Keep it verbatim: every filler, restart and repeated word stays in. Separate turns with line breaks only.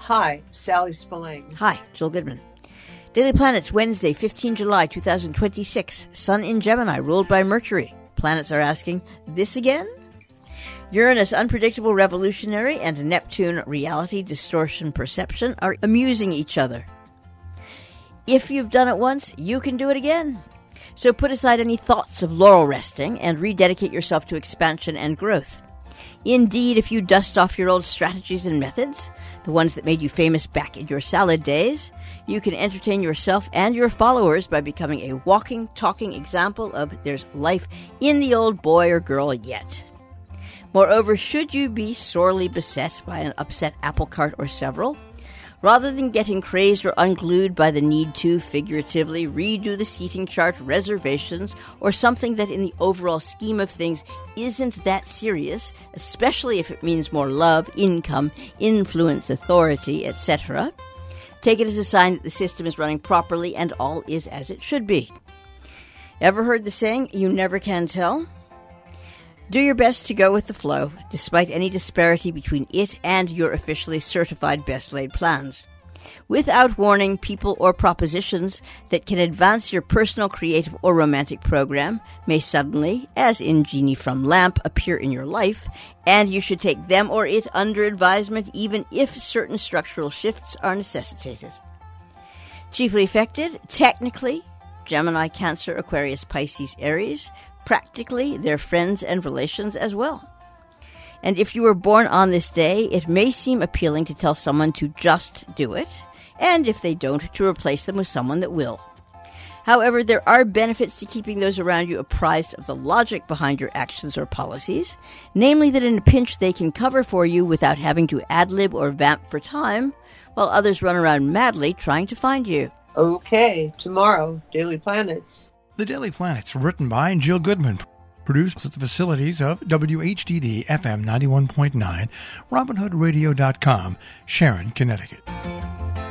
Hi, Sally Spillane.
Hi, Jill Goodman. Daily Planets, Wednesday, the fifteenth of July, twenty twenty-six. Sun in Gemini, ruled by Mercury. Planets are asking, this again? Uranus, unpredictable revolutionary, and Neptune, reality, distortion, perception, are amusing each other. If you've done it once, you can do it again. So put aside any thoughts of laurel resting and rededicate yourself to expansion and growth. Indeed, if you dust off your old strategies and methods, the ones that made you famous back in your salad days, you can entertain yourself and your followers by becoming a walking, talking example of there's life in the old boy or girl yet. Moreover, should you be sorely beset by an upset apple cart or several, rather than getting crazed or unglued by the need to, figuratively, redo the seating chart, reservations, or something that in the overall scheme of things isn't that serious, especially if it means more love, income, influence, authority, et cetera, take it as a sign that the system is running properly and all is as it should be. Ever heard the saying, you never can tell? Do your best to go with the flow, despite any disparity between it and your officially certified best-laid plans. Without warning, people or propositions that can advance your personal, creative, or romantic program may suddenly, as in Genie from Lamp, appear in your life, and you should take them or it under advisement even if certain structural shifts are necessitated. Chiefly affected, technically, Gemini, Cancer, Aquarius, Pisces, Aries, practically their friends and relations as well. And if you were born on this day, it may seem appealing to tell someone to just do it, and if they don't, to replace them with someone that will. However, there are benefits to keeping those around you apprised of the logic behind your actions or policies, namely that in a pinch they can cover for you without having to ad-lib or vamp for time, while others run around madly trying to find you.
Okay, tomorrow, Daily Planets.
The Daily Planets, written by Jill Goodman, produced at the facilities of W H D D F M ninety-one point nine, Robin Hood Radio dot com, Sharon, Connecticut.